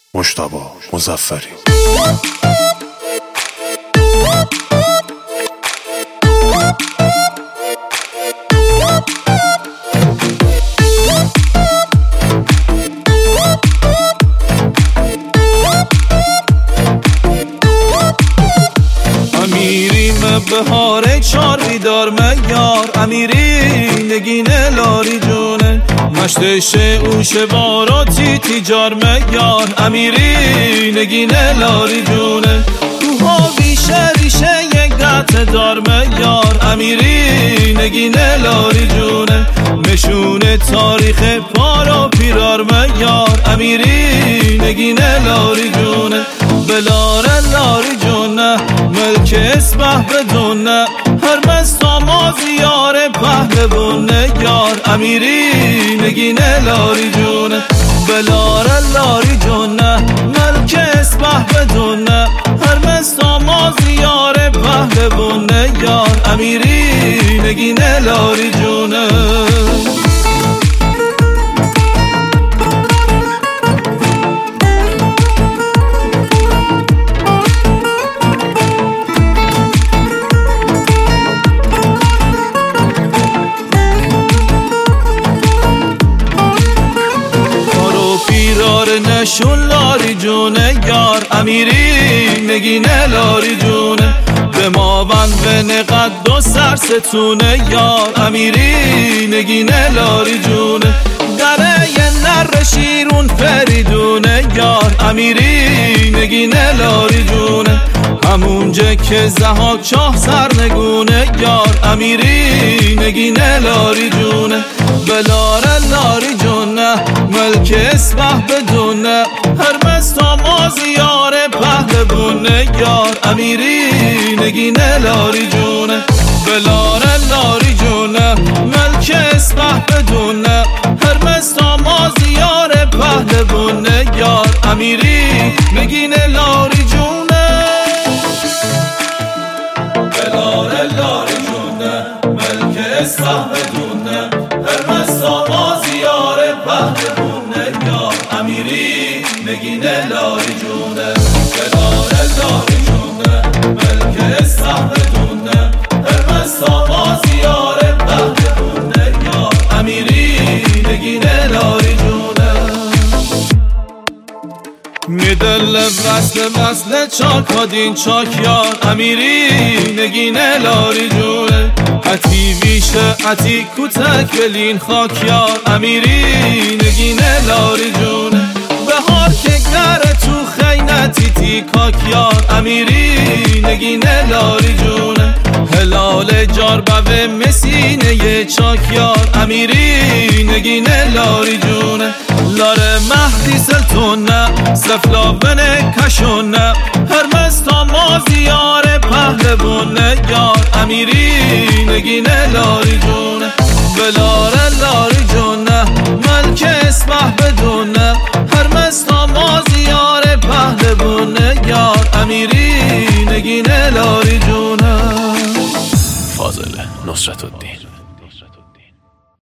مجتبی مظفری. امیریم بهاره چار بیدار میار، امیری نگینه لاری جونه مشتش اوش باراتی تیجار میار، امیری نگینه لاری جونه کوها ویشه ریشه یک دت دار میار، امیری نگینه لاری جونه نشونه تاریخ پارا پیرار میار، امیری نگینه لاری جونه بلاره لاری جونه ملک اسبه بدونه هر مستاما زیاره پهلوونه یار، امیری نگینه لاری جونه بلاره لاری جونه ملک اسبه بدونه هر مستاما زیاره پهلوونه یار، امیری نگینه لاری جونه نشون لاری جونه یار، امیری نگینه لاری جونه به ما بند به نقد و سرستونه یار، امیری نگینه لاری جونه دره یه نر شیرون فریدونه یار، امیری نگینه لاری جونه همونجا که زهاک چاه سرنگونه یار، امیری نگینه لاری جونه بلاره لاری جونه ملک اسبه بدونه هر مستاما زیاره پهلوونه یار، امیری نگینه لاری جونه بلاره لاری جونه ملک اسبه بدونه هر مستاما زیاره پهلوونه یار، امیری نگینه لاری جونه بلاره لاری جونه ملک اسبه بدونه هر مستاما زیاره پهلوونه یار، امیری نگینه لاری جونه بلاره لاری جونه ملک اسبه بدونه هر مستاما زیاره پهلوونه یار، امیری نگینه لاری جونه میدل وصل چاک دین چاک یار، امیری نگینه لاری جونه عتی ویشه عتی کوتک بلین خاک یار، امیری نگینه لاری جونه بهار که گره تو خینتی تی کاک یار، امیری نگینه لاری جونه هلال جار به مسینه یه چاک یار، امیری نگینه لاری جونه لاره مهدی سلطونه سفلا بنه کشونه هر مستاما زیاره پهلوونه یار، امیری نگینه لاری جونه بلاره لاری جونه ملک اسبه بدونه هر مستاما زیاره پهلوونه یار، امیری نگینه لاری جونه. فاضل نصرت الدین.